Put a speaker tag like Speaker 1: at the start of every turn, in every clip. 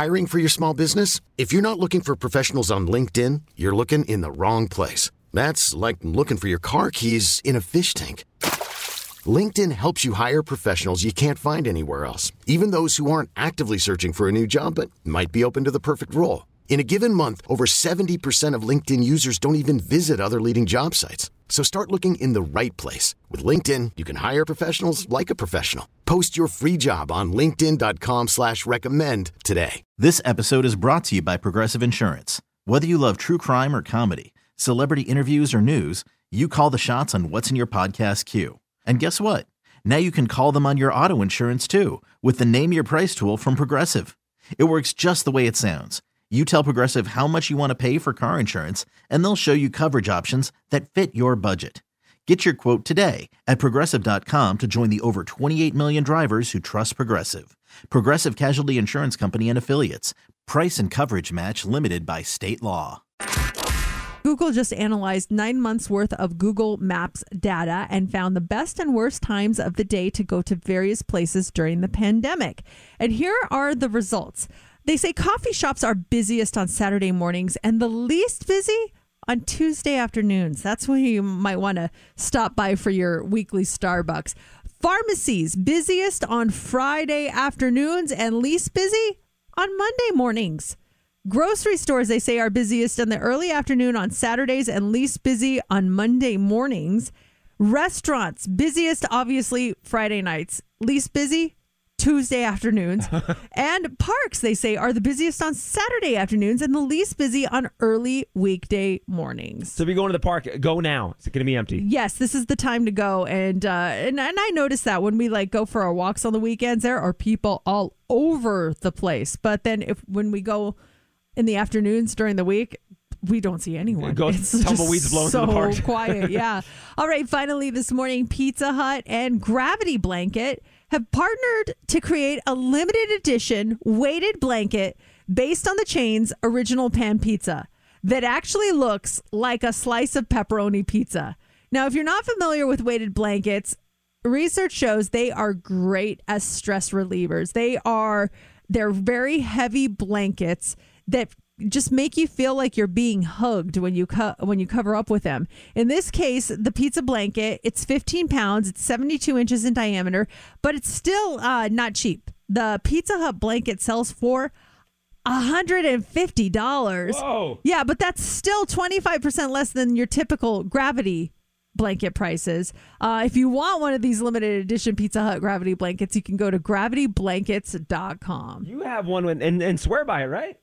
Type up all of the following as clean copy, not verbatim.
Speaker 1: Hiring for your small business? If you're not looking for professionals on LinkedIn, you're looking in the wrong place. That's like looking for your car keys in a fish tank. LinkedIn helps you hire professionals you can't find anywhere else, even those who aren't actively searching for a new job but might be open to the perfect role. In a given month, over 70% of LinkedIn users don't even visit other leading job sites. So start looking in the right place. With LinkedIn, you can hire professionals like a professional. Post your free job on linkedin.com/recommend today.
Speaker 2: This episode is brought to you by Progressive Insurance. Whether you love true crime or comedy, celebrity interviews or news, you call the shots on what's in your podcast queue. And guess what? Now you can call them on your auto insurance too with the Name Your Price tool from Progressive. It works just the way it sounds. You tell Progressive how much you want to pay for car insurance, and they'll show you coverage options that fit your budget. Get your quote today at Progressive.com to join the over 28 million drivers who trust Progressive. Progressive Casualty Insurance Company and Affiliates. Price and coverage match limited by state law.
Speaker 3: Google just analyzed 9 months worth of Google Maps data and found the best and worst times of the day to go to various places during the pandemic. And here are the results. They say coffee shops are busiest on Saturday mornings and the least busy on Tuesday afternoons. That's when you might want to stop by for your weekly Starbucks. Pharmacies, busiest on Friday afternoons and least busy on Monday mornings. Grocery stores, they say, are busiest in the early afternoon on Saturdays and least busy on Monday mornings. Restaurants, busiest, obviously, Friday nights. Least busy, Tuesday afternoons. And parks, they say, are the busiest on Saturday afternoons and the least busy on early weekday mornings.
Speaker 4: So if you're going to the park, go now. It's going to be empty.
Speaker 3: Yes, this is the time to go. And I noticed that when we go for our walks on the weekends, there are people all over the place. But then when we go in the afternoons during the week, we don't see anyone.
Speaker 4: Tumbleweeds blowing through the park.
Speaker 3: So quiet, yeah. All right, finally this morning, Pizza Hut and Gravity Blanket have partnered to create a limited edition weighted blanket based on the chain's original pan pizza that actually looks like a slice of pepperoni pizza. Now, if you're not familiar with weighted blankets, research shows they are great as stress relievers. They're very heavy blankets that just make you feel like you're being hugged when you cover up with them. In this case, the pizza blanket, it's 15 pounds, it's 72 inches in diameter, but it's still not cheap. The Pizza Hut blanket sells for $150.
Speaker 4: Whoa.
Speaker 3: Yeah, but that's still 25% less than your typical Gravity blanket prices. If you want one of these limited edition Pizza Hut Gravity blankets, you can go to gravityblankets.com.
Speaker 4: You have one and swear by it, right?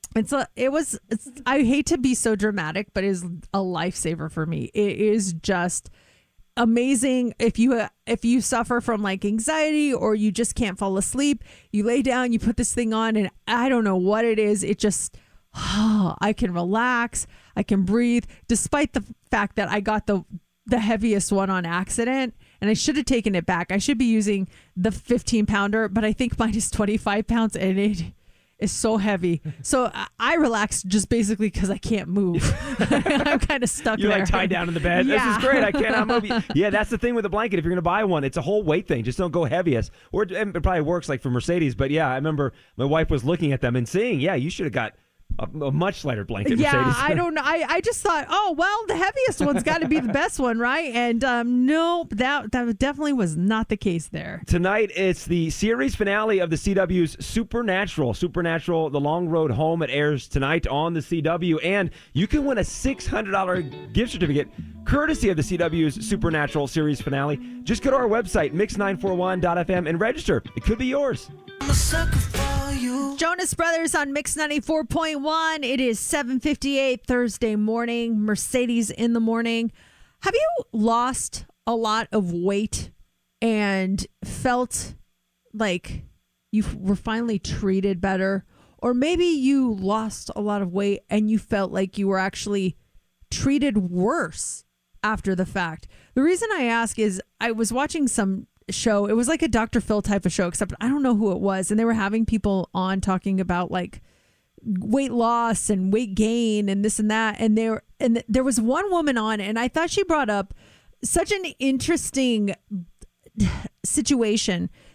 Speaker 3: I hate to be so dramatic, but it is a lifesaver for me. It is just amazing. If you suffer from anxiety or you just can't fall asleep, you lay down, you put this thing on, and I don't know what it is. It just, I can relax, I can breathe, despite the fact that I got the heaviest one on accident, and I should have taken it back. I should be using the 15-pounder, but I think mine is 25 pounds, and it is so heavy. So I relax just basically because I can't move. I'm kind of stuck
Speaker 4: You're
Speaker 3: there.
Speaker 4: tied down in the bed.
Speaker 3: Yeah.
Speaker 4: This is great. I cannot move. Yeah, that's the thing with a blanket. If you're going to buy one, it's a whole weight thing. Just don't go heaviest. Or it probably works for Mercedes. But yeah, I remember my wife was looking at them and saying, yeah, you should have got a much lighter blanket.
Speaker 3: Yeah,
Speaker 4: Mercedes.
Speaker 3: I don't know. I just thought, the heaviest one's got to be the best one, right? And no, that definitely was not the case there.
Speaker 4: Tonight, it's the series finale of the CW's Supernatural. Supernatural, The Long Road Home. It airs tonight on the CW. And you can win a $600 gift certificate courtesy of the CW's Supernatural series finale. Just go to our website, mix941.fm, and register. It could be yours.
Speaker 5: I'm a sucker for you.
Speaker 3: Jonas Brothers on Mix 94.1. It is 7:58 Thursday morning. Mercedes in the morning. Have you lost a lot of weight and felt like you were finally treated better? Or maybe you lost a lot of weight and you felt like you were actually treated worse after the fact. The reason I ask is I was watching some show. It was like a Dr. Phil type of show, except I don't know who it was. And they were having people on talking about weight loss and weight gain and this and that. And there was one woman on, and I thought she brought up such an interesting situation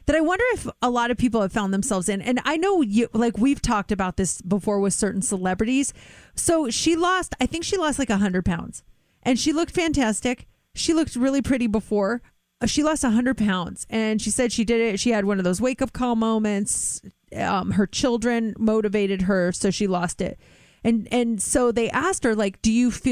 Speaker 3: that I wonder if a lot of people have found themselves in. And I know we've talked about this before with certain celebrities. So I think she lost like 100 pounds and she looked fantastic. She looked really pretty before. She lost 100 pounds and she said she did it. She had one of those wake up call moments. Her children motivated her, so she lost it. And so they asked her, like,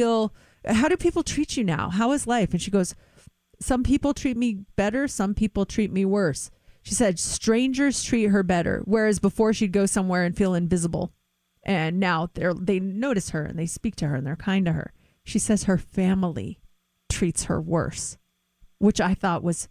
Speaker 3: how do people treat you now? How is life? And she goes, some people treat me better. Some people treat me worse. She said strangers treat her better, whereas before she'd go somewhere and feel invisible. And now they notice her and they speak to her and they're kind to her. She says her family treats her worse, which I thought was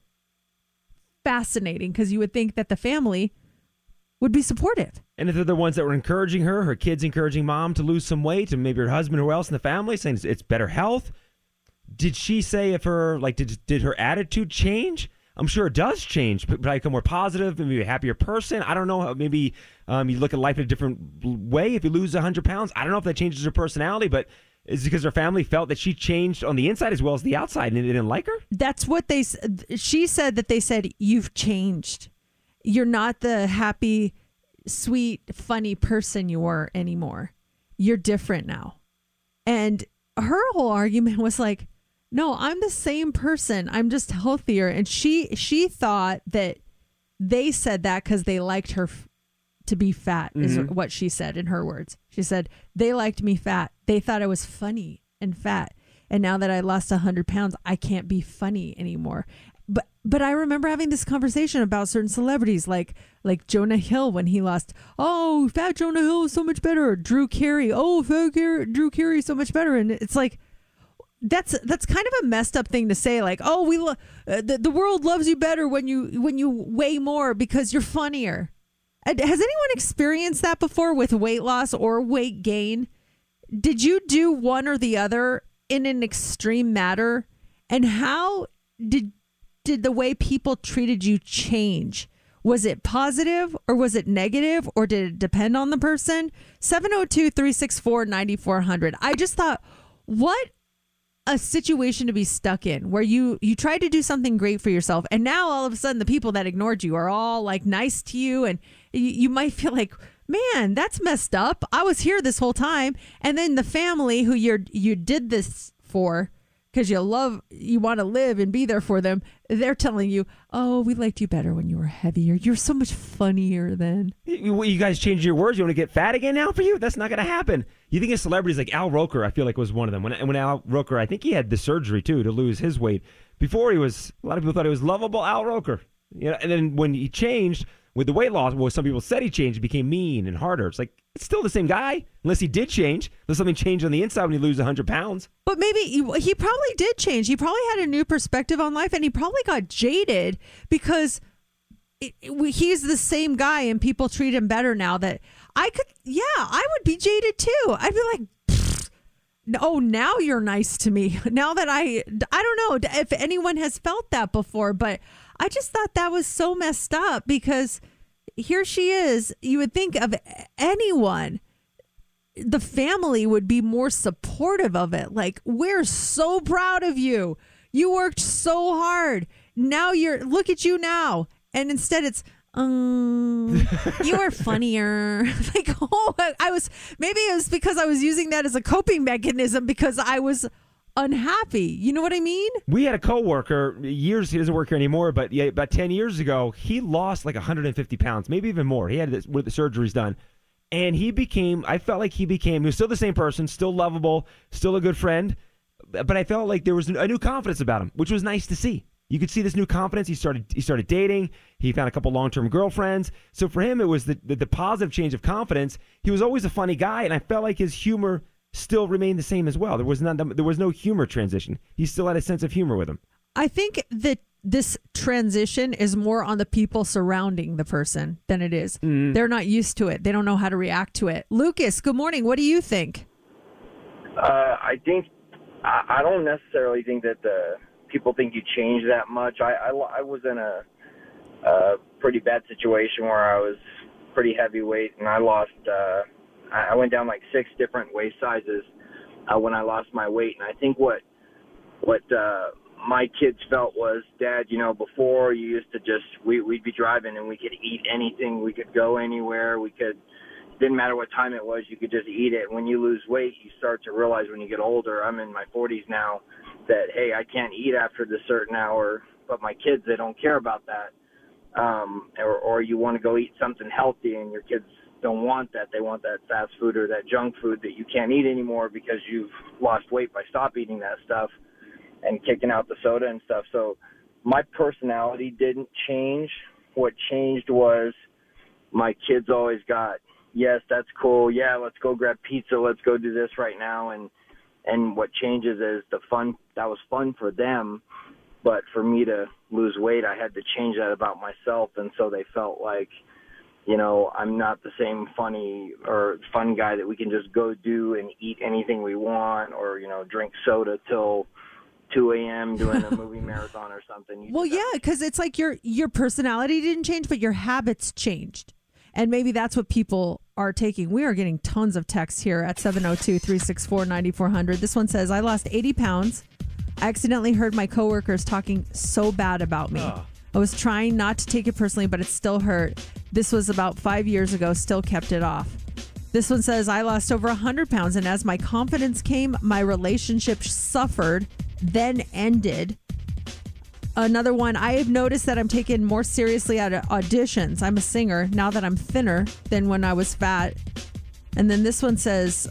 Speaker 3: fascinating because you would think that the family would be supportive.
Speaker 4: And if they're the ones that were encouraging her kids encouraging mom to lose some weight, and maybe her husband or else in the family saying it's better health. Did she say if did her attitude change? I'm sure it does change, but probably become more positive, maybe a happier person. I don't know. Maybe you look at life in a different way if you lose 100 pounds. I don't know if that changes her personality, but is it because her family felt that she changed on the inside as well as the outside and they didn't like her?
Speaker 3: That's what she said, that they said, you've changed. You're not the happy, sweet, funny person you were anymore. You're different now. And her whole argument was like, no, I'm the same person. I'm just healthier. And she thought that they said that because they liked her to be fat, is what she said in her words. She said, they liked me fat. They thought I was funny and fat. And now that I lost 100 pounds, I can't be funny anymore. But I remember having this conversation about certain celebrities like Jonah Hill when he lost. Oh, fat Jonah Hill is so much better. Drew Carey. Oh, Drew Carey is so much better. And it's like, that's kind of a messed up thing to say. Like, oh, the world loves you better when you weigh more because you're funnier. Has anyone experienced that before with weight loss or weight gain? Did you do one or the other in an extreme matter? And how did the way people treated you change? Was it positive or was it negative, or did it depend on the person? 702-364-9400. I just thought, what a situation to be stuck in where you tried to do something great for yourself, and now all of a sudden the people that ignored you are all like nice to you, and you might feel like, man, that's messed up. I was here this whole time. And then the family who you did this for, because you want to live and be there for them, they're telling you, oh, we liked you better when you were heavier. You're so much funnier then.
Speaker 4: You guys changed your words. You want to get fat again now for you? That's not going to happen. You think of celebrities like Al Roker, I feel like was one of them. When Al Roker, I think he had the surgery too to lose his weight. Before a lot of people thought he was lovable Al Roker. And then when he changed with the weight loss, well, some people said he changed, he became mean and harder. It's like, it's still the same guy, unless he did change. Unless something changed on the inside when you lose 100 pounds.
Speaker 3: But maybe he probably did change. He probably had a new perspective on life, and he probably got jaded because he's the same guy and people treat him better now. That I would be jaded too. I'd be like, oh, now you're nice to me. Now that I don't know if anyone has felt that before, but I just thought that was so messed up because here she is. You would think of anyone, the family would be more supportive of it. Like, we're so proud of you. You worked so hard. Now look at you now. And instead it's, you are funnier. Like, maybe it was because I was using that as a coping mechanism because I was unhappy. You know what I mean? We
Speaker 4: had a coworker he doesn't work here anymore, but yeah, about 10 years ago, he lost like 150 pounds, maybe even more. He had with the surgeries done. And he was still the same person, still lovable, still a good friend. But I felt like there was a new confidence about him, which was nice to see. You could see this new confidence. He started dating. He found a couple long-term girlfriends. So for him, it was the positive change of confidence. He was always a funny guy, and I felt like his humor still remained the same as well. There was no humor transition. He still had a sense of humor with him.
Speaker 3: I think that this transition is more on the people surrounding the person than it is. Mm. They're not used to it. They don't know how to react to it. Lucas, good morning. What do you think?
Speaker 6: I don't necessarily think that the people think you change that much. I was in a pretty bad situation where I was pretty heavyweight, and I lost. I went down like 6 different waist sizes when I lost my weight, and I think what my kids felt was, Dad, before you used to we'd be driving and we could eat anything. We could go anywhere. Didn't matter what time it was, you could just eat it. When you lose weight, you start to realize when you get older, I'm in my 40s now, that, hey, I can't eat after this certain hour. But my kids, they don't care about that. Or you want to go eat something healthy and your kids don't want that. They want that fast food or that junk food that you can't eat anymore because you've lost weight by stop eating that stuff and kicking out the soda and stuff. So my personality didn't change. What changed was my kids always got, yes, that's cool. Yeah, let's go grab pizza. Let's go do this right now. And what changes is the fun. That was fun for them. But for me to lose weight, I had to change that about myself. And so they felt like, I'm not the same funny or fun guy that we can just go do and eat anything we want or, drink soda till 2 a.m. doing a movie marathon or something.
Speaker 3: Well, yeah, because it's like your personality didn't change, but your habits changed. And maybe that's what people are taking. We are getting tons of texts here at 702-364-9400. This one says, I lost 80 pounds. I accidentally heard my coworkers talking so bad about me. I was trying not to take it personally, but it still hurt. This was about 5 years ago, still kept it off. This one says, I lost over 100 pounds, and as my confidence came, my relationship suffered, then ended. Another one, I have noticed that I'm taken more seriously at auditions. I'm a singer now that I'm thinner than when I was fat. And then this one says,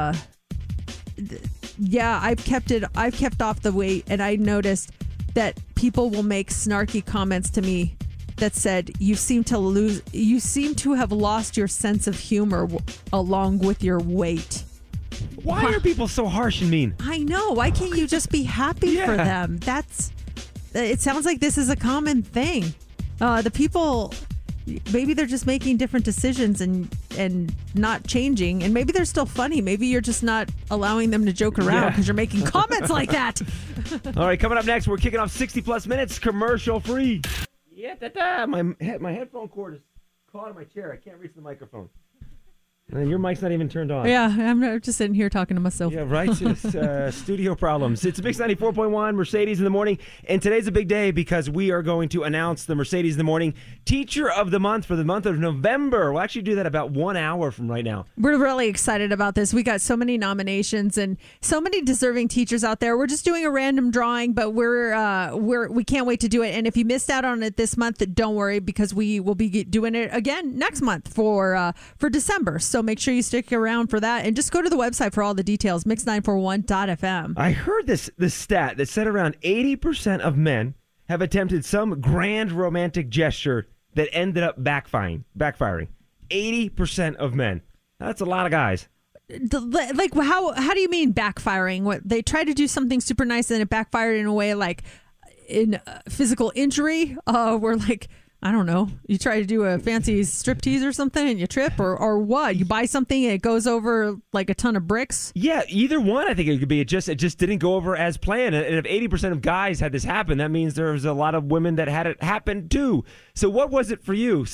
Speaker 3: yeah, I've kept off the weight, and I noticed that people will make snarky comments to me that said, you seem to have lost your sense of humor along with your weight.
Speaker 4: Why are people so harsh and mean?
Speaker 3: I know. Why can't you just be happy for them? It sounds like this is a common thing. The people, maybe they're just making different decisions and not changing. And maybe they're still funny. Maybe you're just not allowing them to joke around because you're making comments like that.
Speaker 4: All right, coming up next, we're kicking off 60 plus minutes commercial free. Yeah, my headphone cord is caught in my chair. I can't reach the microphone. And your mic's not even turned on.
Speaker 3: Yeah, I'm just sitting here talking to myself.
Speaker 4: Yeah, right. It's studio problems. It's Mix 94.1, Mercedes in the Morning. And today's a big day because we are going to announce the Mercedes in the Morning Teacher of the Month for the month of November. We'll actually do that about 1 hour from right now.
Speaker 3: We're really excited about this. We got so many nominations and so many deserving teachers out there. We're just doing a random drawing, but we can't wait to do it. And if you missed out on it this month, don't worry because we will be doing it again next month for December. So make sure you stick around for that and just go to the website for all the details, mix941.fm.
Speaker 4: I heard this stat that said around 80% of men have attempted some grand romantic gesture that ended up backfiring. 80% of men. That's a lot of guys.
Speaker 3: Like how do you mean backfiring? What they tried to do something super nice and it backfired in a way like in physical injury? Where like, I don't know, you try to do a fancy striptease or something and you trip or what? You buy something and it goes over like a ton of bricks?
Speaker 4: Yeah, either one I think it could be. It just didn't go over as planned. And if 80% of guys had this happen, that means there was a lot of women that had it happen too. So what was it for you?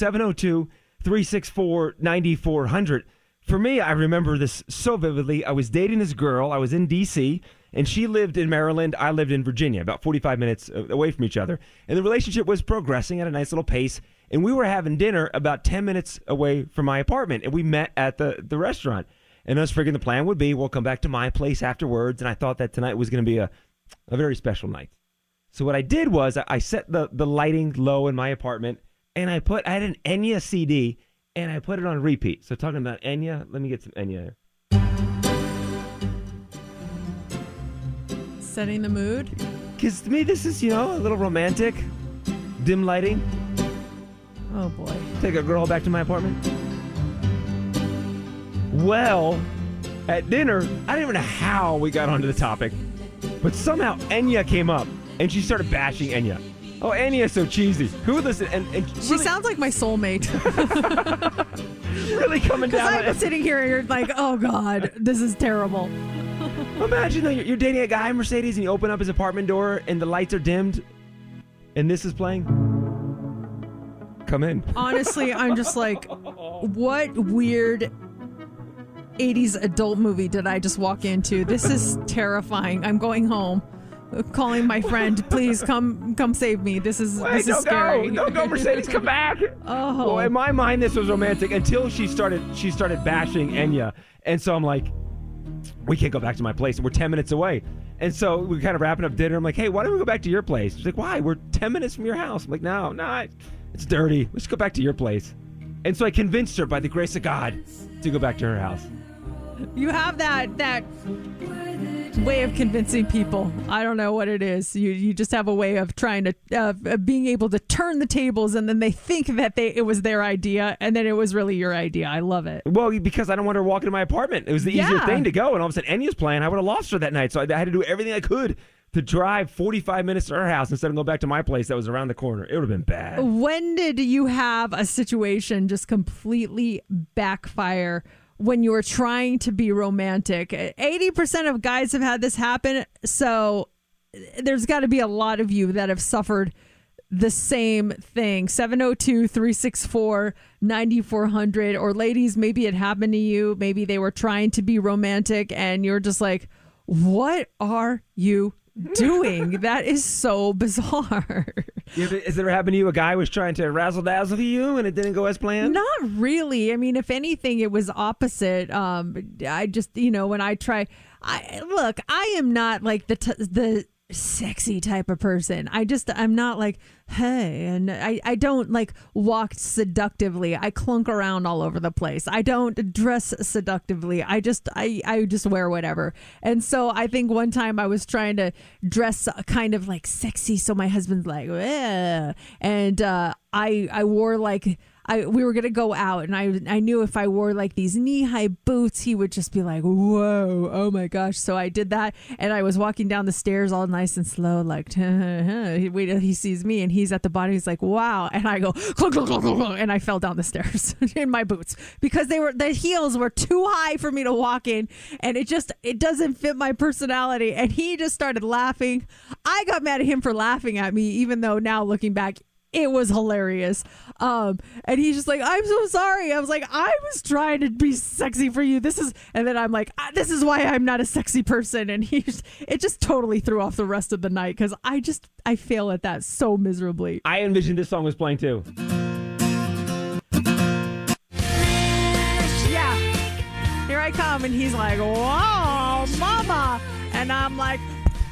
Speaker 4: 702-364-9400. For me, I remember this so vividly. I was dating this girl. I was in D.C., and she lived in Maryland. I lived in Virginia, about 45 minutes away from each other. And the relationship was progressing at a nice little pace. And we were having dinner about 10 minutes away from my apartment. And we met at the restaurant. And I was figuring the plan would be, we'll come back to my place afterwards. And I thought that tonight was going to be a very special night. So what I did was I set the lighting low in my apartment. And I had an Enya CD. And I put it on repeat. So talking about Enya, let me get some Enya here.
Speaker 3: Setting the mood?
Speaker 4: Because to me, this is, a little romantic. Dim lighting.
Speaker 3: Oh, boy.
Speaker 4: Take a girl back to my apartment. Well, at dinner, I don't even know how we got onto the topic. But somehow Enya came up, and she started bashing Enya. Oh, Enya is so cheesy. Who would listen? And
Speaker 3: she sounds like my soulmate.
Speaker 4: Really coming down.
Speaker 3: Because I'm sitting here and you're like, oh, God, this is terrible.
Speaker 4: Imagine that you're dating a guy, Mercedes, and you open up his apartment door and the lights are dimmed and this is playing. Come in.
Speaker 3: Honestly, I'm just like, what weird 80s adult movie did I just walk into? This is terrifying. I'm going home. calling my friend, please come save me. This is scary.
Speaker 4: Don't go, Mercedes, come back.
Speaker 3: Oh.
Speaker 4: Well, in my mind, this was romantic until she started bashing Enya. And so I'm like, we can't go back to my place. We're 10 minutes away. And so we're kind of wrapping up dinner. I'm like, hey, why don't we go back to your place? She's like, why? We're 10 minutes from your house. I'm like, no, it's dirty. Let's go back to your place. And so I convinced her by the grace of God to go back to her house.
Speaker 3: You have that way of convincing people. I don't know what it is. You just have a way of trying to being able to turn the tables, and then they think that it was their idea, and then it was really your idea. I love it.
Speaker 4: Well, because I don't want her to walk into my apartment. It was the easier thing to go, and all of a sudden Enya's playing. I would have lost her that night, so I had to do everything I could to drive 45 minutes to her house instead of going back to my place that was around the corner. It would have been bad.
Speaker 3: When did you have a situation just completely backfire when you were trying to be romantic? 80% of guys have had this happen, so there's got to be a lot of you that have suffered the same thing. 702-364-9400. Or ladies, maybe it happened to you. Maybe they were trying to be romantic and you're just like, what are you doing? That is so bizarre.
Speaker 4: Has it ever happened to you? A guy was trying to razzle dazzle you and it didn't go as planned?
Speaker 3: Not really. I mean, if anything, it was opposite. I just, when I try, I am not like the sexy type of person. I'm not like, hey, and I don't like walk seductively. I clunk around all over the place. I don't dress seductively. I just wear whatever. And so I think one time I was trying to dress kind of like sexy, so my husband's like, eh. And I wore like, we were going to go out, and I knew if I wore like these knee-high boots, he would just be like, whoa, oh my gosh. So I did that, and I was walking down the stairs all nice and slow, like, he sees me, and he's at the bottom. He's like, wow. And I go, and I fell down the stairs in my boots because the heels were too high for me to walk in, and it doesn't fit my personality. And he just started laughing. I got mad at him for laughing at me, even though now looking back, it was hilarious. And he's just like, I'm so sorry. I was like, I was trying to be sexy for you. And then I'm like, this is why I'm not a sexy person. And it just totally threw off the rest of the night because I fail at that so miserably.
Speaker 4: I envisioned this song was playing too.
Speaker 3: Yeah. Here I come. And he's like, whoa, mama. And I'm like,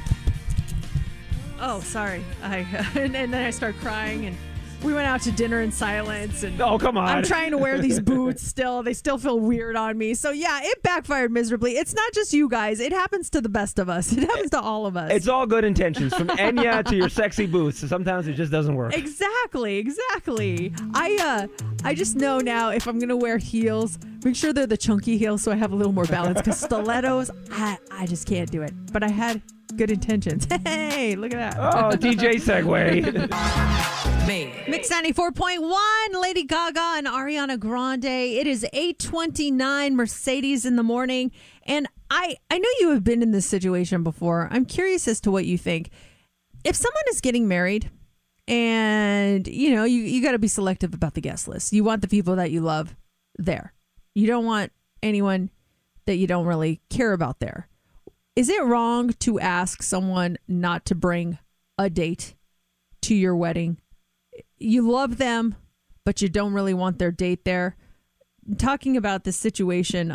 Speaker 3: oh, sorry. And then I start crying, and we went out to dinner in silence. And
Speaker 4: oh, come on.
Speaker 3: I'm trying to wear these boots still. They still feel weird on me. So, yeah, it backfired miserably. It's not just you guys. It happens to the best of us. It happens to all of us.
Speaker 4: It's all good intentions, from Enya to your sexy boots. Sometimes it just doesn't work.
Speaker 3: Exactly. I just know now if I'm going to wear heels, make sure they're the chunky heels so I have a little more balance. Because stilettos, I just can't do it. But I had good intentions. Hey, look at that.
Speaker 4: Oh, DJ segue.
Speaker 3: Mix 94.1, Lady Gaga and Ariana Grande. It is 8:29, Mercedes in the morning. And I know you have been in this situation before. I'm curious as to what you think. If someone is getting married and, you got to be selective about the guest list. You want the people that you love there. You don't want anyone that you don't really care about there. Is it wrong to ask someone not to bring a date to your wedding? You love them, but you don't really want their date there. Talking about this situation,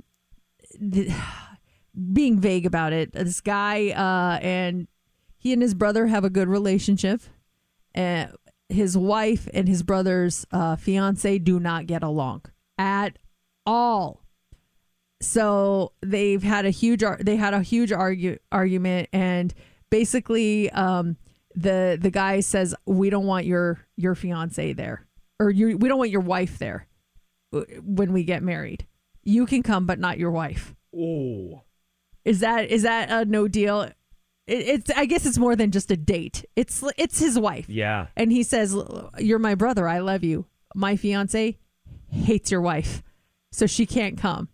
Speaker 3: being vague about it. This guy and he and his brother have a good relationship. His wife and his brother's fiance do not get along at all. So they had a huge argument, and basically the guy says, we don't want your fiance there, or we don't want your wife there when we get married. You can come, but not your wife.
Speaker 4: Oh,
Speaker 3: is that a no deal? It's I guess it's more than just a date. It's his wife.
Speaker 4: Yeah.
Speaker 3: And he says, you're my brother. I love you. My fiance hates your wife, so she can't come.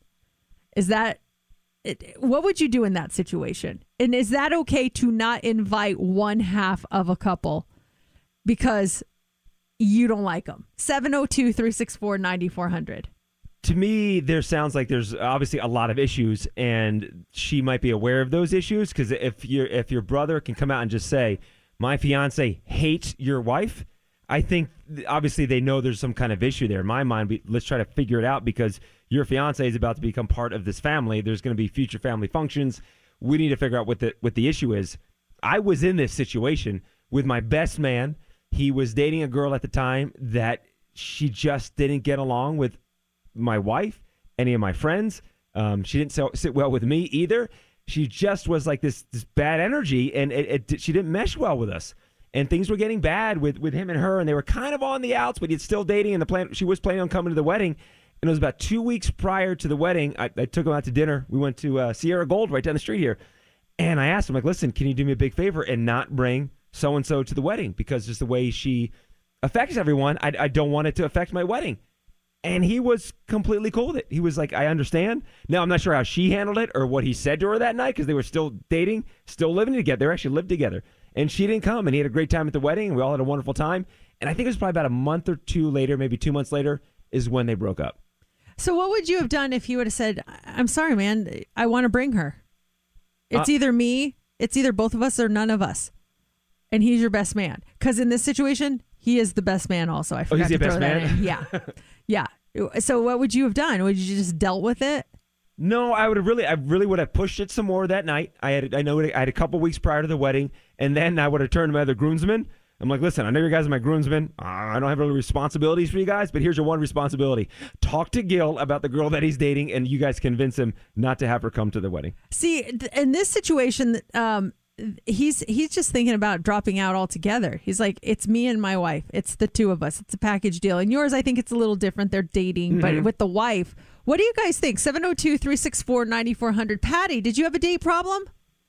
Speaker 3: What would you do in that situation? And is that okay to not invite one half of a couple because you don't like them? 702-364-9400.
Speaker 4: To me, there sounds like there's obviously a lot of issues, and she might be aware of those issues. Because if your brother can come out and just say, "My fiance hates your wife," I think obviously they know there's some kind of issue there. In my mind, let's try to figure it out, because your fiance is about to become part of this family. There's going to be future family functions. We need to figure out what the issue is. I was in this situation with my best man. He was dating a girl at the time that she just didn't get along with my wife, any of my friends. She didn't sit well with me either. She just was like this bad energy, and she didn't mesh well with us. And things were getting bad with him and her, and they were kind of on the outs, but he's still dating, and she was planning on coming to the wedding. And it was about 2 weeks prior to the wedding. I took him out to dinner. We went to Sierra Gold right down the street here. And I asked him, like, listen, can you do me a big favor and not bring so-and-so to the wedding? Because just the way she affects everyone, I don't want it to affect my wedding. And he was completely cool with it. He was like, I understand. Now, I'm not sure how she handled it or what he said to her that night, because they were still dating, still living together. They actually lived together. And she didn't come, and he had a great time at the wedding, and we all had a wonderful time. And I think it was probably about a month or two later, maybe 2 months later, is when they broke up.
Speaker 3: So what would you have done if he would have said, I'm sorry, man, I want to bring her. It's either me, it's either both of us, or none of us. And he's your best man. Because in this situation, he is the best man also. I forgot to throw that in. Yeah. Yeah. So what would you have done? Would you just dealt with it?
Speaker 4: No, I really would have pushed it some more that night. I had a couple weeks prior to the wedding, and then I would have turned to my other groomsmen. I'm like, listen, I know you guys are my groomsmen. I don't have really responsibilities for you guys, but here's your one responsibility. Talk to Gil about the girl that he's dating, and you guys convince him not to have her come to the wedding.
Speaker 3: See, in this situation, he's just thinking about dropping out altogether. He's like, it's me and my wife. It's the two of us. It's a package deal. And yours, I think it's a little different. They're dating, but with the wife. What do you guys think? 702-364-9400. Patty, did you have a date problem?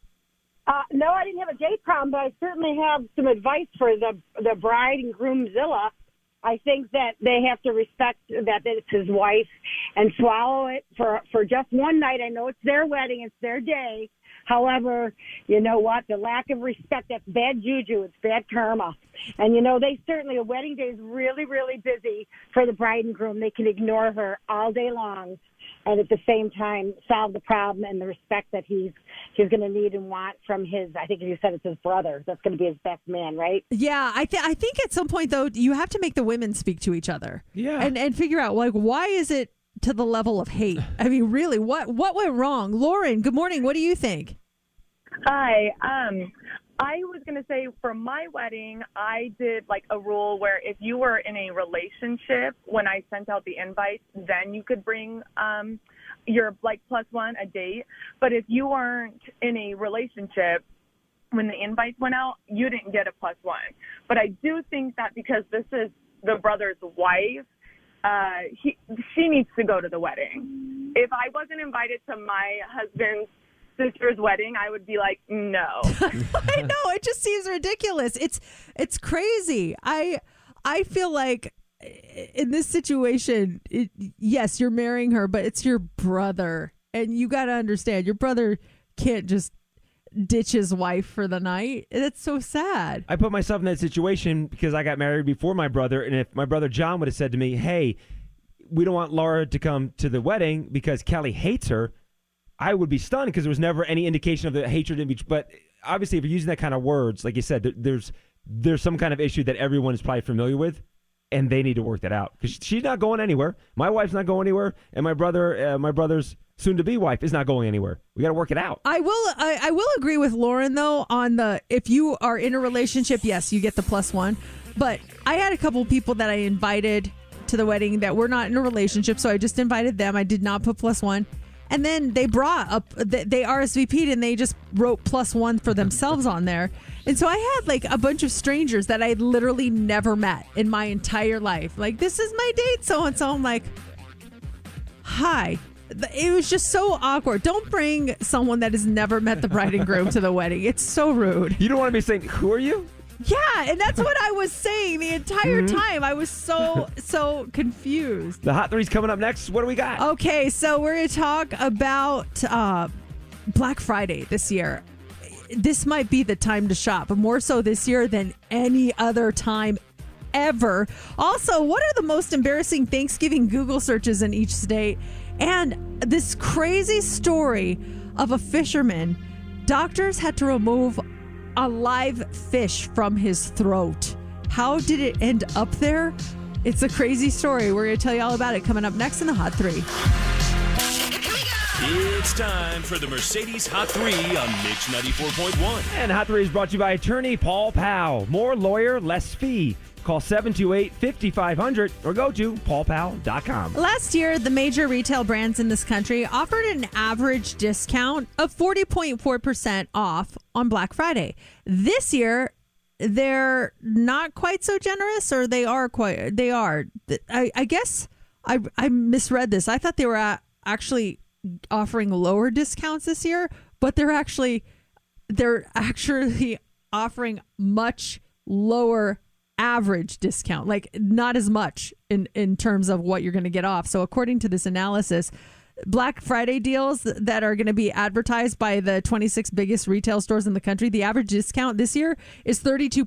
Speaker 7: No, I didn't have a date problem, but I certainly have some advice for the bride and groomzilla. I think that they have to respect that it's his wife and swallow it for just one night. I know it's their wedding, it's their day. However, you know what? The lack of respect, that's bad juju. It's bad karma. And, they certainly, a wedding day is really, really busy for the bride and groom. They can ignore her all day long and at the same time solve the problem and the respect that he's going to need and want from his, I think you said it's his brother. That's going to be his best man, right?
Speaker 3: Yeah, I think at some point, though, you have to make the women speak to each other. Yeah. And figure out, like, why is it to the level of hate? I mean, really, what went wrong? Lauren, good morning. What do you think?
Speaker 8: Hi. I was going to say for my wedding, I did like a rule where if you were in a relationship, when I sent out the invites, then you could bring your like plus one, a date. But if you weren't in a relationship, when the invites went out, you didn't get a plus one. But I do think that because this is the brother's wife, she needs to go to the wedding. If I wasn't invited to my husband's sister's wedding, I would be like, no.
Speaker 3: I know, it just seems ridiculous. It's crazy. I feel like in this situation, yes, you're marrying her, but it's your brother, and you got to understand, your brother can't just ditch his wife for the night. That's so sad.
Speaker 4: I put myself in that situation because I got married before my brother, and if my brother John would have said to me, hey, we don't want Laura to come to the wedding because Kelly hates her, I would be stunned because there was never any indication of the hatred in each. But obviously, if you're using that kind of words, like you said, there's some kind of issue that everyone is probably familiar with, and they need to work that out because she's not going anywhere. My wife's not going anywhere, and my brother's soon-to-be wife is not going anywhere. We got to work it out.
Speaker 3: I will agree with Lauren though on the if you are in a relationship, yes, you get the plus one. But I had a couple people that I invited to the wedding that were not in a relationship, so I just invited them. I did not put plus one. And then they brought up, they RSVP'd and they just wrote plus one for themselves on there. And so I had like a bunch of strangers that I had literally never met in my entire life. Like, this is my date, so-and-so. I'm like, hi. It was just so awkward. Don't bring someone that has never met the bride and groom to the wedding. It's so rude.
Speaker 4: You don't want to be saying, who are you?
Speaker 3: Yeah, and that's what I was saying the entire time. I was so confused.
Speaker 4: The Hot Three's coming up next. What do we got?
Speaker 3: Okay, so we're going to talk about Black Friday this year. This might be the time to shop, but more so this year than any other time ever. Also, what are the most embarrassing Thanksgiving Google searches in each state? And this crazy story of a fisherman. Doctors had to remove a live fish from his throat. How did it end up there? It's a crazy story. We're going to tell you all about it coming up next in the Hot 3.
Speaker 9: It's time for the Mercedes Hot 3 on Mix 94.1.
Speaker 4: And Hot 3 is brought to you by attorney Paul Powell. More lawyer, less fee. Call 728-5500 or go to paulpowell.com.
Speaker 3: Last year, the major retail brands in this country offered an average discount of 40.4% off on Black Friday. This year, they're not quite so generous, or they are. I guess I misread this. I thought they were actually offering lower discounts this year, but they're actually offering much lower average discount, like not as much in terms of what you're going to get off. So according to this analysis, Black Friday deals that are going to be advertised by the 26 biggest retail stores in the country, the average discount this year is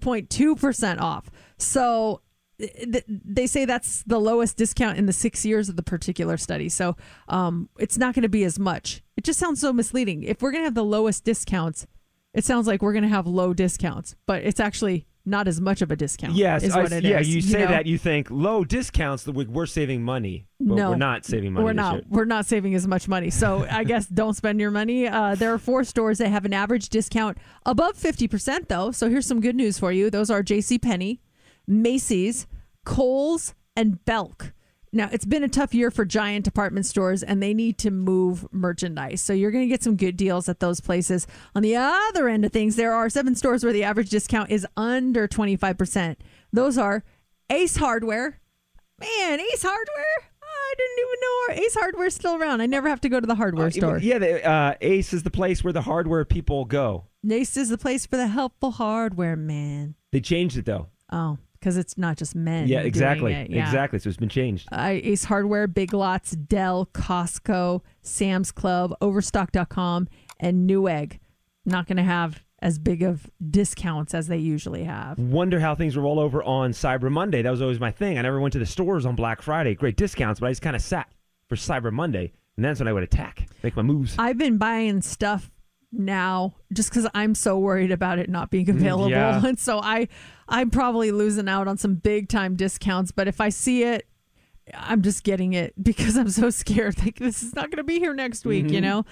Speaker 3: 32.2% off. So they say that's the lowest discount in the 6 years of the particular study. So it's not going to be as much. It just sounds so misleading. If we're going to have the lowest discounts, it sounds like we're going to have low discounts, but it's actually not as much of a discount.
Speaker 4: Yes,
Speaker 3: is what it is.
Speaker 4: you say that, you think low discounts, we're saving money. But
Speaker 3: no,
Speaker 4: we're not saving money.
Speaker 3: We're not saving as much money. So I guess don't spend your money. There are 4 stores that have an average discount above 50%, though. So here's some good news for you. Those are JCPenney, Macy's, Kohl's, and Belk. Now, it's been a tough year for giant department stores, and they need to move merchandise. So you're going to get some good deals at those places. On the other end of things, there are 7 stores where the average discount is under 25%. Those are Ace Hardware. Man, Ace Hardware? I didn't even know Ace Hardware is still around. I never have to go to the hardware store.
Speaker 4: Yeah, Ace is the place where the hardware people go.
Speaker 3: Ace is the place for the helpful hardware man.
Speaker 4: They changed it, though.
Speaker 3: Oh, because it's not just men.
Speaker 4: Yeah, exactly.
Speaker 3: Doing it. Yeah.
Speaker 4: Exactly. So it's been changed.
Speaker 3: Ace Hardware, Big Lots, Dell, Costco, Sam's Club, Overstock.com, and Newegg. Not going to have as big of discounts as they usually have.
Speaker 4: Wonder how things will roll over on Cyber Monday. That was always my thing. I never went to the stores on Black Friday. Great discounts, but I just kind of sat for Cyber Monday, and that's when I would attack, make my moves.
Speaker 3: I've been buying stuff now just because I'm so worried about it not being available.
Speaker 4: Yeah.
Speaker 3: And so I'm probably losing out on some big time discounts, but if I see it, I'm just getting it because I'm so scared. Like, this is not going to be here next week, you know?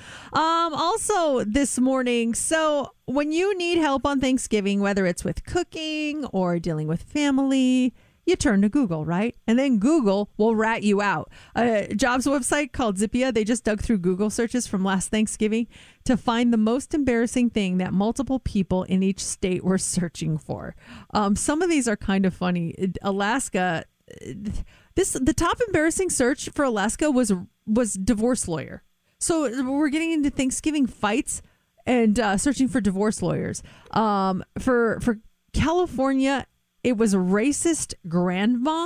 Speaker 3: Also this morning, so when you need help on Thanksgiving, whether it's with cooking or dealing with family, you turn to Google, right? And then Google will rat you out. A jobs website called Zippia, they just dug through Google searches from last Thanksgiving to find the most embarrassing thing that multiple people in each state were searching for. Some of these are kind of funny. Alaska, the top embarrassing search for Alaska was divorce lawyer. So we're getting into Thanksgiving fights and searching for divorce lawyers. For California, it was racist grandma.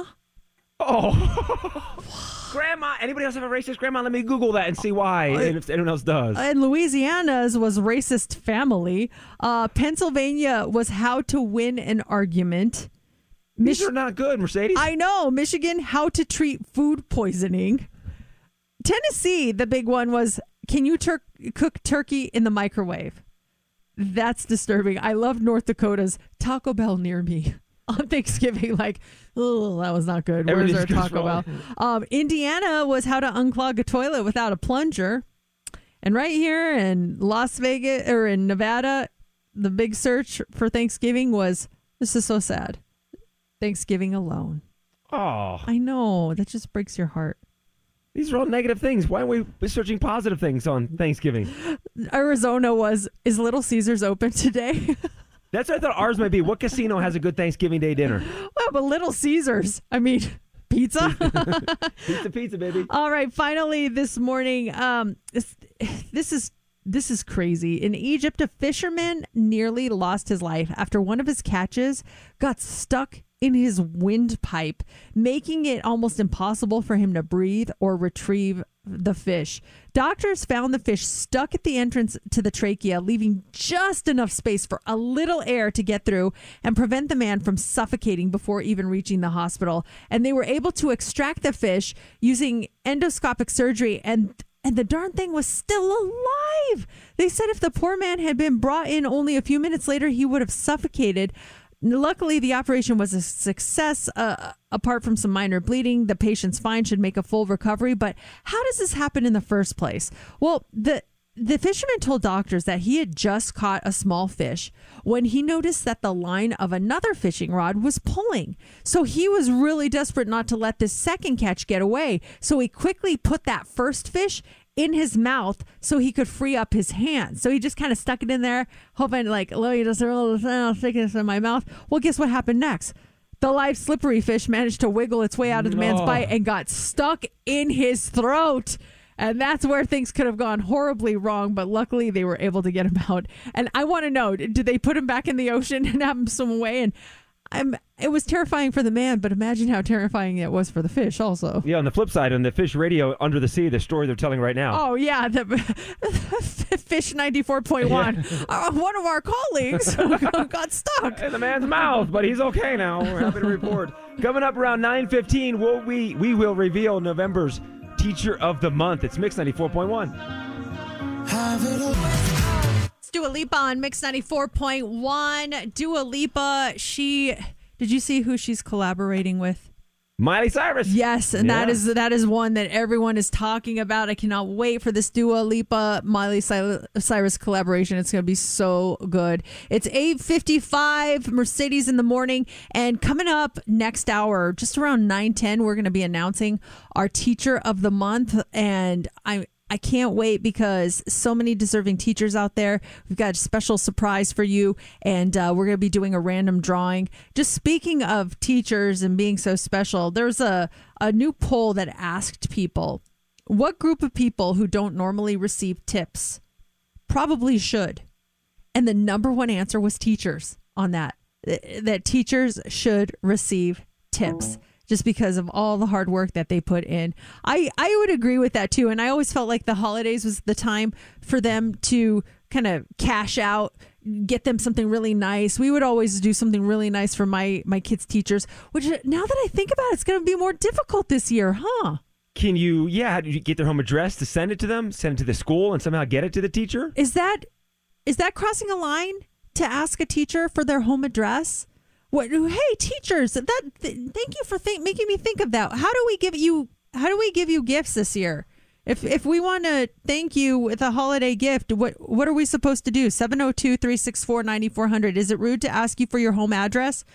Speaker 4: Oh, grandma. Anybody else have a racist grandma? Let me Google that and see why, and if anyone else does.
Speaker 3: And Louisiana's was racist family. Pennsylvania was how to win an argument.
Speaker 4: These are not good, Mercedes.
Speaker 3: I know. Michigan, how to treat food poisoning. Tennessee, the big one was, can you cook turkey in the microwave? That's disturbing. I love North Dakota's Taco Bell near me on Thanksgiving. Like, oh, that was not good. Where's our Taco Bell? Indiana was how to unclog a toilet without a plunger. And right here in Las Vegas, or in Nevada, the big search for Thanksgiving was, this is so sad, Thanksgiving alone.
Speaker 4: Oh,
Speaker 3: I know. That just breaks your heart.
Speaker 4: These are all negative things. Why aren't we searching positive things on Thanksgiving?
Speaker 3: Arizona is Little Caesars open today?
Speaker 4: That's what I thought ours might be. What casino has a good Thanksgiving Day dinner?
Speaker 3: Well, but Little Caesars. I mean, pizza?
Speaker 4: Pizza, baby.
Speaker 3: All right. Finally, this morning, this is crazy. In Egypt, a fisherman nearly lost his life after one of his catches got stuck in his windpipe, making it almost impossible for him to breathe or retrieve the fish. Doctors found the fish stuck at the entrance to the trachea, leaving just enough space for a little air to get through and prevent the man from suffocating before even reaching the hospital. And they were able to extract the fish using endoscopic surgery, and the darn thing was still alive. They said if the poor man had been brought in only a few minutes later, he would have suffocated. Luckily, the operation was a success. Apart from some minor bleeding, the patient's fine, should make a full recovery. But how does this happen in the first place? Well, the fisherman told doctors that he had just caught a small fish when he noticed that the line of another fishing rod was pulling. So he was really desperate not to let this second catch get away. So he quickly put that first fish in his mouth so he could free up his hand. So he just kind of stuck it in there, hoping like, let me just stick this in my mouth. Well, guess what happened next? The live slippery fish managed to wiggle its way out of the man's bite and got stuck in his throat. And that's where things could have gone horribly wrong, but luckily they were able to get him out. And I want to know, did they put him back in the ocean and have him swim away? And it was terrifying for the man, but imagine how terrifying it was for the fish also.
Speaker 4: Yeah, on the flip side, on the Fish Radio Under the Sea, the story they're telling right now.
Speaker 3: Oh, yeah, the Fish 94.1. Yeah. One of our colleagues got stuck
Speaker 4: in the man's mouth, but he's okay now. We're happy to report. Coming up around 9:15, we will reveal November's Teacher of the Month. It's Mix 94.1.
Speaker 3: It's Dua Lipa on Mix 94.1. Dua Lipa, did you see who she's collaborating with?
Speaker 4: Miley Cyrus.
Speaker 3: Yes, and that is one that everyone is talking about. I cannot wait for this Dua Lipa Miley Cyrus collaboration. It's going to be so good. It's 8:55, Mercedes in the morning, and coming up next hour, just around 9:10, we're going to be announcing our Teacher of the Month, and I can't wait because so many deserving teachers out there. We've got a special surprise for you, and we're going to be doing a random drawing. Just speaking of teachers and being so special, there's a new poll that asked people, what group of people who don't normally receive tips probably should? And the number one answer was teachers on that teachers should receive tips. Just because of all the hard work that they put in. I would agree with that too. And I always felt like the holidays was the time for them to kind of cash out, get them something really nice. We would always do something really nice for my kids' teachers, which now that I think about it, it's going to be more difficult this year, huh?
Speaker 4: Can you, how did you get their home address to send it to them, send it to the school and somehow get it to the teacher?
Speaker 3: Is that crossing a line to ask a teacher for their home address? Hey, teachers! Thank you for making me think of that. How do we give you gifts this year? If we want to thank you with a holiday gift, what are we supposed to do? 702-364-9400. Is it rude to ask you for your home address?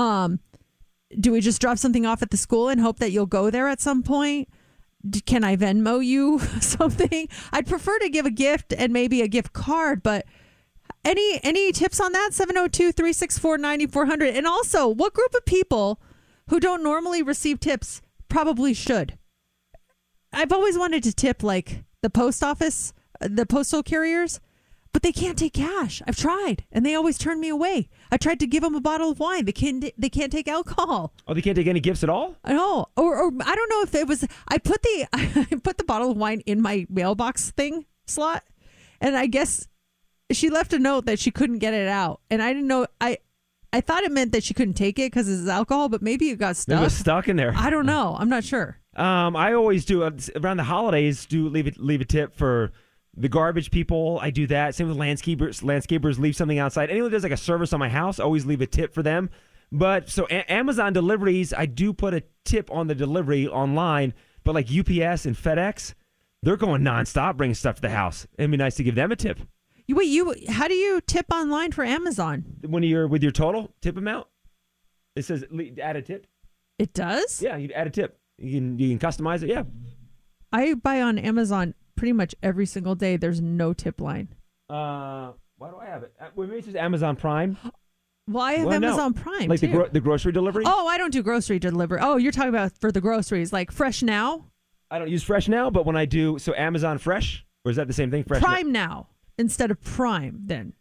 Speaker 3: Do we just drop something off at the school and hope that you'll go there at some point? Can I Venmo you something? I'd prefer to give a gift and maybe a gift card, but. Any tips on that? 702-364-9400. And also, what group of people who don't normally receive tips probably should? I've always wanted to tip like the post office, the postal carriers, but they can't take cash. I've tried, and they always turn me away. I tried to give them a bottle of wine. They can't take alcohol.
Speaker 4: Oh, they can't take any gifts at all?
Speaker 3: No, or I don't know if it was. I put the bottle of wine in my mailbox thing slot, and I guess. She left a note that she couldn't get it out, and I didn't know. I thought it meant that she couldn't take it because it's alcohol, but maybe it got stuck.
Speaker 4: It was stuck in there.
Speaker 3: I don't know. I'm not sure.
Speaker 4: I always do around the holidays. Leave a tip for the garbage people. I do that. Same with landscapers. Landscapers leave something outside. Anyone that does like a service on my house, always leave a tip for them. But so Amazon deliveries, I do put a tip on the delivery online. But like UPS and FedEx, they're going nonstop bringing stuff to the house. It'd be nice to give them a tip.
Speaker 3: How do you tip online for Amazon?
Speaker 4: When you're with your total tip amount, it says add a tip.
Speaker 3: It does?
Speaker 4: Yeah, you add a tip. You can customize it. Yeah.
Speaker 3: I buy on Amazon pretty much every single day. There's no tip line.
Speaker 4: Why do I have it? Maybe it says Amazon Prime.
Speaker 3: Well, I have Amazon Prime
Speaker 4: like
Speaker 3: too.
Speaker 4: The grocery delivery.
Speaker 3: Oh, I don't do grocery delivery. Oh, you're talking about for the groceries, like Fresh Now.
Speaker 4: I don't use Fresh Now, but when I do, so Amazon Fresh, or is that the same thing? Fresh
Speaker 3: Prime Now. Instead of Prime, then.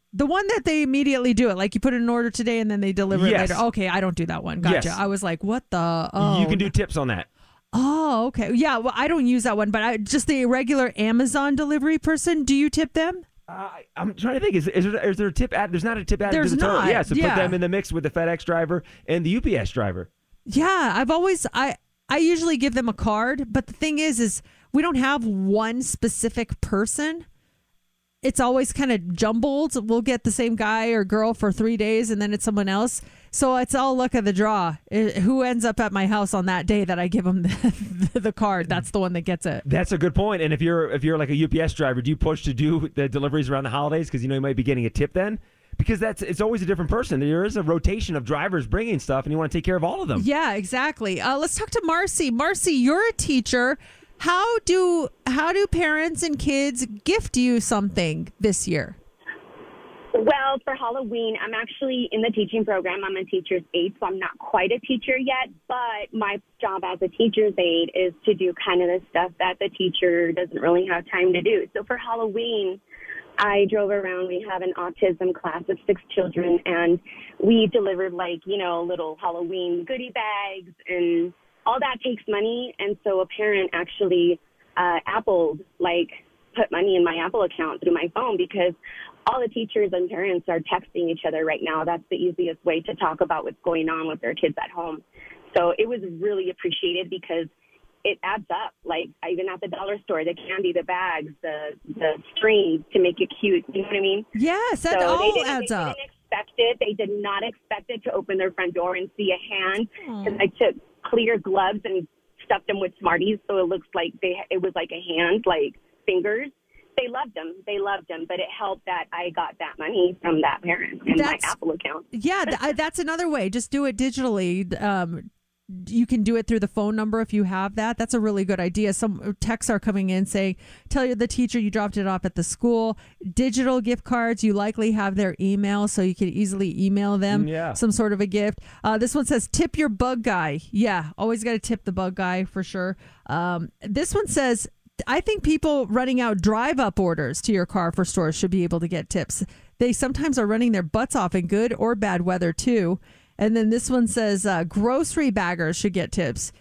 Speaker 3: The one that they immediately do it, like you put in an order today and then they deliver it
Speaker 4: Yes.
Speaker 3: later. Okay, I don't do that one. Gotcha.
Speaker 4: Yes.
Speaker 3: I was like, what the? Oh,
Speaker 4: You can do tips on that.
Speaker 3: Oh, okay. Yeah, well, I don't use that one, but just the regular Amazon delivery person, do you tip them?
Speaker 4: I'm trying to think. Is there a tip ad? There's not a tip ad.
Speaker 3: There's
Speaker 4: a total.
Speaker 3: not.
Speaker 4: Yeah, so
Speaker 3: Yeah.
Speaker 4: put them in the mix with the FedEx driver and the UPS driver.
Speaker 3: Yeah, I usually give them a card, but the thing is we don't have one specific person. It's always kind of jumbled. We'll get the same guy or girl for 3 days and then it's someone else. So it's all luck of the draw. Who ends up at my house on that day that I give them the card? That's the one that gets it.
Speaker 4: That's a good point. And if you're like a UPS driver, do you push to do the deliveries around the holidays because you might be getting a tip then? Because it's always a different person. There is a rotation of drivers bringing stuff, and you want to take care of all of them.
Speaker 3: Yeah, exactly. Let's talk to Marcy. Marcy, you're a teacher. How do parents and kids gift you something this year?
Speaker 10: Well, for Halloween, I'm actually in the teaching program. I'm a teacher's aide, so I'm not quite a teacher yet, but my job as a teacher's aide is to do kind of the stuff that the teacher doesn't really have time to do. So for Halloween, I drove around. We have an autism class of 6 children, and we delivered little Halloween goodie bags, and all that takes money. And so a parent actually put money in my Apple account through my phone because all the teachers and parents are texting each other right now. That's the easiest way to talk about what's going on with their kids at home. So it was really appreciated because it adds up. Like even at the dollar store, the candy, the bags, the strings to make it cute. You know what I mean?
Speaker 3: Yes, that all adds up.
Speaker 10: They did not expect it to open their front door and see a hand. Because I took clear gloves and stuffed them with Smarties, so it looks like it was like a hand, like fingers. They loved them, but it helped that I got that money from that parent in my Apple account.
Speaker 3: Yeah, that's another way. Just do it digitally. You can do it through the phone number if you have that. That's a really good idea. Some texts are coming in saying, tell the teacher you dropped it off at the school. Digital gift cards, you likely have their email, so you can easily email them some sort of a gift. This one says, tip your bug guy. Yeah, always got to tip the bug guy for sure. This one says, I think people running out drive-up orders to your car for stores should be able to get tips. They sometimes are running their butts off in good or bad weather, too. And then this one says grocery baggers should get tips.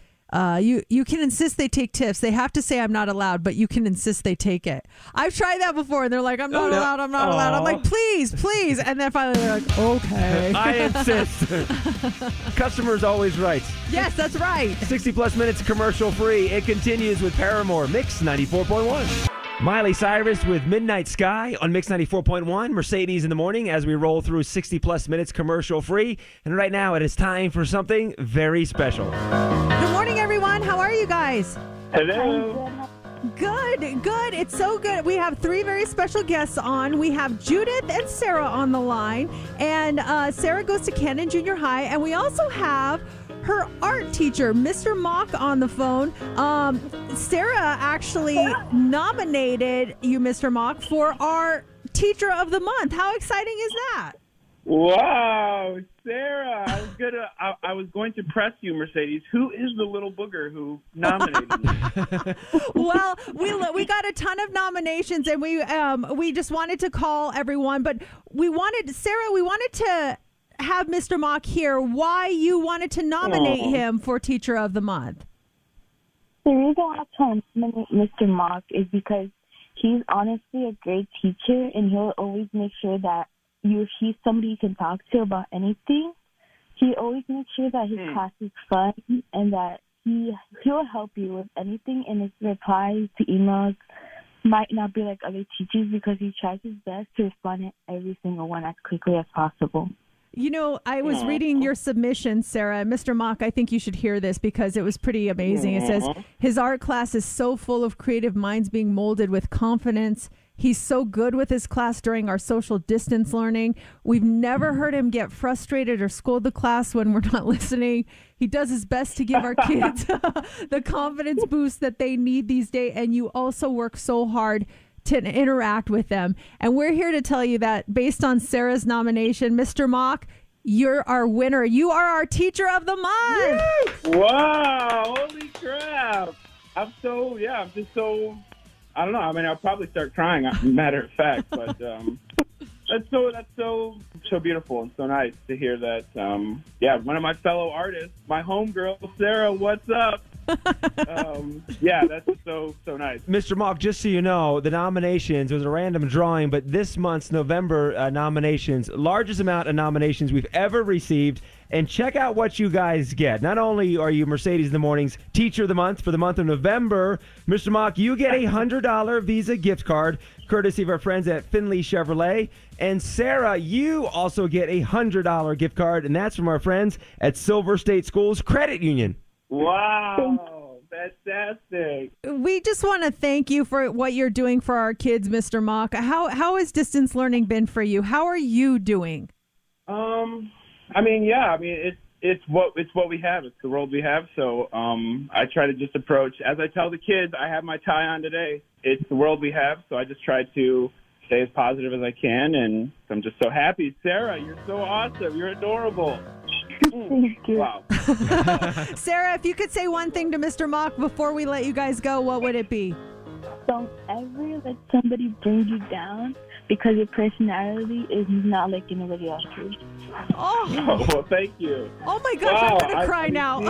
Speaker 3: You can insist they take tips. They have to say I'm not allowed, but you can insist they take it. I've tried that before, and they're like, I'm not allowed, I'm not allowed. I'm like, please. And then finally they're like, okay.
Speaker 4: I insist. Customer's always right.
Speaker 3: Yes, that's right.
Speaker 4: 60-plus minutes commercial-free. It continues with Paramore, Mix 94.1. Miley Cyrus with Midnight Sky on Mix 94.1. Mercedes in the morning as we roll through 60-plus minutes commercial-free. And right now it is time for something very special.
Speaker 3: Good morning, everyone. How are you guys?
Speaker 11: Hello.
Speaker 3: Good. It's so good. We have 3 very special guests on. We have Judith and Sarah on the line. And Sarah goes to Cannon Junior High. And we also have her art teacher, Mr. Mock, on the phone. Sarah actually nominated you, Mr. Mock, for our Teacher of the Month. How exciting is that?
Speaker 11: Wow, Sarah! I was going to press you, Mercedes. Who is the little booger who nominated me?
Speaker 3: Well, we got a ton of nominations, and we just wanted to call everyone, but we wanted to have Mr. Mock here. Why you wanted to nominate him for Teacher of the Month?
Speaker 12: The reason I want to nominate Mr. Mock is because he's honestly a great teacher, and he'll always make sure that he's somebody you can talk to about anything. He always makes sure that his class is fun and that he'll help you with anything, and his replies to emails might not be like other teachers because he tries his best to respond to every single one as quickly as possible.
Speaker 3: You know, I was reading your submission, Sarah. Mr. Mock, I think you should hear this because it was pretty amazing. It says, his art class is so full of creative minds being molded with confidence. He's so good with his class during our social distance learning. We've never heard him get frustrated or scold the class when we're not listening. He does his best to give our kids the confidence boost that they need these days. And you also work so hard to interact with them. And we're here to tell you that based on Sarah's nomination, Mr. Mock, you're our winner. You are our Teacher of the Month.
Speaker 11: Wow, holy crap. I'm just so, I don't know. I mean, I'll probably start crying, matter of fact, but That's so beautiful and so nice to hear that. One of my fellow artists, my homegirl Sarah, what's up? That's so nice.
Speaker 4: Mr. Mock, just so you know, the nominations was a random drawing, but this month's November nominations, largest amount of nominations we've ever received. And check out what you guys get. Not only are you Mercedes in the Morning's Teacher of the Month for the month of November, Mr. Mock, you get a $100 Visa gift card, courtesy of our friends at Finley Chevrolet. And Sarah, you also get a $100 gift card, and that's from our friends at Silver State Schools Credit Union.
Speaker 11: Wow, fantastic.
Speaker 3: We just want to thank you for what you're doing for our kids, Mr. Mock. How has distance learning been for you? How are you doing?
Speaker 11: It's what we have. It's the world we have. So I try to just approach, as I tell the kids, I have my tie on today. It's the world we have. So I just try to stay as positive as I can. And I'm just so happy. Sarah, you're so awesome. You're adorable.
Speaker 12: Thank you.
Speaker 11: Wow.
Speaker 3: Sarah, if you could say one thing to Mr. Mock before we let you guys go, what would it be?
Speaker 12: Don't ever let somebody bring you down because your personality is not like anybody else's.
Speaker 3: Oh,
Speaker 11: well, thank you.
Speaker 3: Oh my gosh,
Speaker 11: Wow,
Speaker 3: I'm going to cry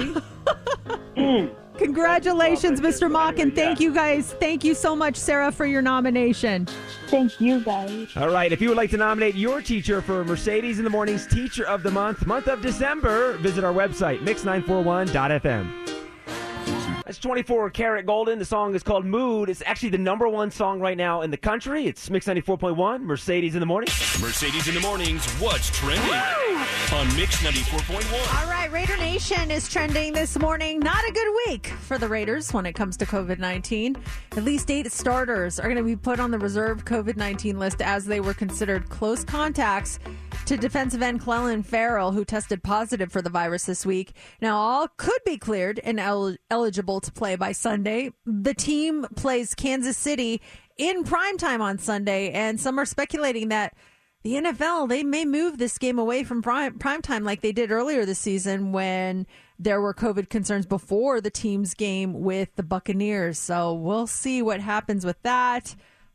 Speaker 3: now. Congratulations, Mr. Mock, and thank you guys. Thank you so much, Sarah, for your nomination.
Speaker 12: Thank you, guys.
Speaker 4: All right, if you would like to nominate your teacher for Mercedes in the Morning's Teacher of the month of December, visit our website, mix941.fm. That's 24 Karat Golden. The song is called Mood. It's actually the #1 song right now in the country. It's Mix 94.1, Mercedes in the Morning.
Speaker 9: Mercedes in the Morning's What's Trending on Mix 94.1.
Speaker 3: All right, Raider Nation is trending this morning. Not a good week for the Raiders when it comes to COVID-19. At least 8 starters are going to be put on the reserved COVID-19 list as they were considered close contacts to defensive end Clelin Ferrell, who tested positive for the virus this week. Now, all could be cleared and eligible to play by Sunday. The team plays Kansas City in primetime on Sunday, and some are speculating that the NFL, they may move this game away from primetime like they did earlier this season when there were COVID concerns before the team's game with the Buccaneers. So we'll see what happens with that.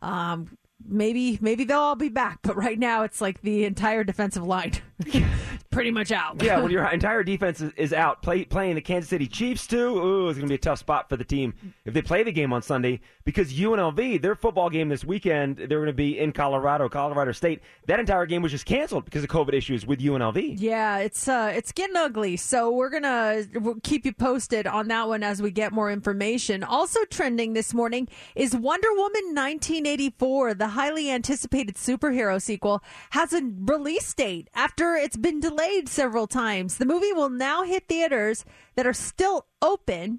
Speaker 3: Maybe they'll all be back, but right now it's like the entire defensive line pretty much out.
Speaker 4: Yeah, when your entire defense is out, playing the Kansas City Chiefs too, it's going to be a tough spot for the team if they play the game on Sunday, because UNLV, their football game this weekend, they're going to be in Colorado State. That entire game was just canceled because of COVID issues with UNLV.
Speaker 3: Yeah, it's getting ugly, so we'll keep you posted on that one as we get more information. Also trending this morning is Wonder Woman 1984, the highly anticipated superhero sequel, has a release date after it's been delayed several times. The movie will now hit theaters that are still open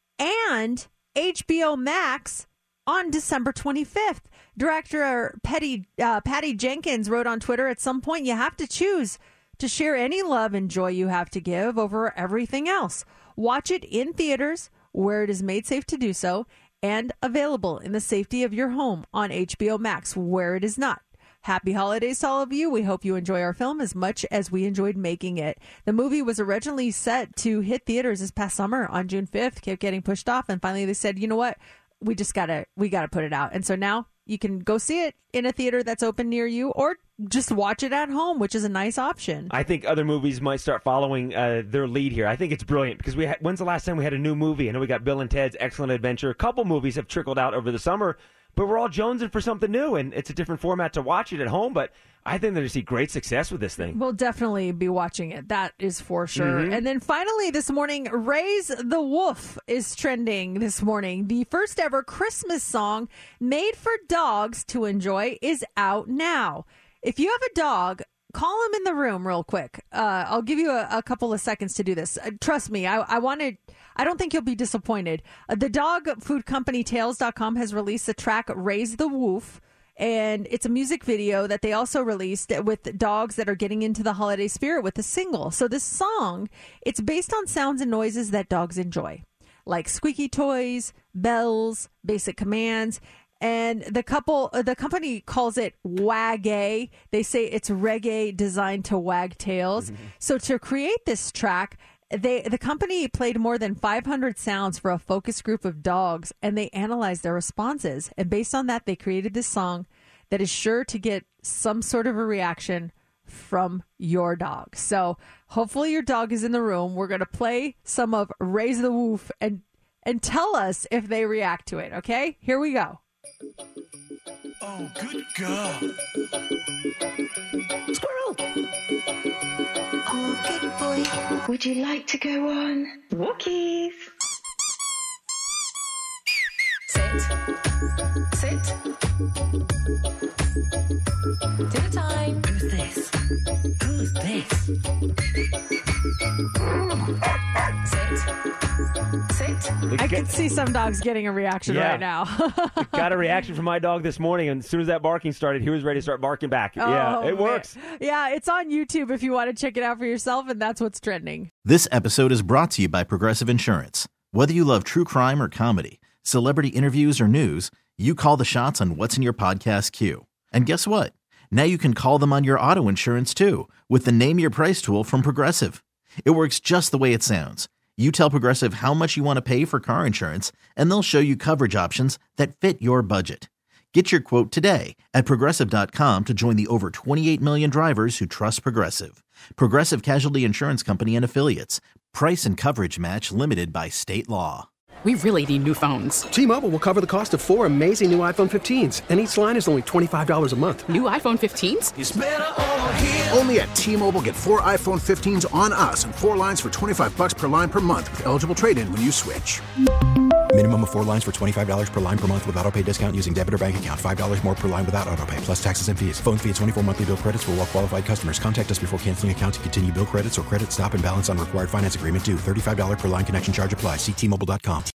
Speaker 3: and HBO Max on December 25th. Director Patty Jenkins wrote on Twitter, at some point you have to choose to share any love and joy you have to give over everything else. Watch it in theaters where it is made safe to do so, and available in the safety of your home on HBO Max where it is not. Happy holidays to all of you. We hope you enjoy our film as much as we enjoyed making it. The movie was originally set to hit theaters this past summer on June 5th, kept getting pushed off, and finally they said, you know what, we gotta put it out. And so now you can go see it in a theater that's open near you, or just watch it at home, which is a nice option.
Speaker 4: I think other movies might start following their lead here. I think it's brilliant because when's the last time we had a new movie? I know we got Bill and Ted's Excellent Adventure. A couple movies have trickled out over the summer, but we're all jonesing for something new, and it's a different format to watch it at home. But I think they're going to see great success with this thing.
Speaker 3: We'll definitely be watching it. That is for sure.
Speaker 4: Mm-hmm.
Speaker 3: And then finally this morning, Raise the Wolf is trending this morning. The first ever Christmas song made for dogs to enjoy is out now. If you have a dog, call him in the room real quick. I'll give you a couple of seconds to do this. Trust me, I don't think you'll be disappointed. The dog food company Tails.com has released the track Raise the Wolf, and it's a music video that they also released with dogs that are getting into the holiday spirit with a single. So this song, it's based on sounds and noises that dogs enjoy, like squeaky toys, bells, basic commands. And the company calls it Wag-A. They say it's reggae designed to wag tails. Mm-hmm. So to create this track, the company played more than 500 sounds for a focus group of dogs, and they analyzed their responses. And based on that, they created this song that is sure to get some sort of a reaction from your dog. So hopefully your dog is in the room. We're going to play some of Raise the Woof and tell us if they react to it. Okay, here we go.
Speaker 5: Oh, good girl.
Speaker 13: Squirrel. Oh, good boy. Would you like to go on walkies? Sit. Sit. Dinner time. Who's this? Who's this? Sit.
Speaker 3: I can see some dogs getting a reaction right now.
Speaker 4: Got a reaction from my dog this morning, and as soon as that barking started, he was ready to start barking back. It works.
Speaker 3: Yeah, it's on YouTube if you want to check it out for yourself, and that's what's trending.
Speaker 2: This episode is brought to you by Progressive Insurance. Whether you love true crime or comedy, celebrity interviews or news, you call the shots on what's in your podcast queue. And guess what? Now you can call them on your auto insurance too with the Name Your Price tool from Progressive. It works just the way it sounds. You tell Progressive how much you want to pay for car insurance, and they'll show you coverage options that fit your budget. Get your quote today at Progressive.com to join the over 28 million drivers who trust Progressive. Progressive Casualty Insurance Company and Affiliates. Price and coverage match limited by state law.
Speaker 14: We really need new phones.
Speaker 15: T-Mobile will cover the cost of 4 amazing new iPhone 15s, and each line is only $25 a month.
Speaker 14: New iPhone 15s?
Speaker 5: It's better over here.
Speaker 16: Only at T-Mobile, get 4 iPhone 15s on us and 4 lines for $25 per line per month with eligible trade-in when you switch.
Speaker 17: Minimum of 4 lines for $25 per line per month with autopay discount using debit or bank account. $5 more per line without autopay, plus taxes and fees. Phone fee at 24 monthly bill credits for well-qualified customers. Contact us before canceling account to continue bill credits or credit stop and balance on required finance agreement due. $35 per line connection charge applies. See T-Mobile.com.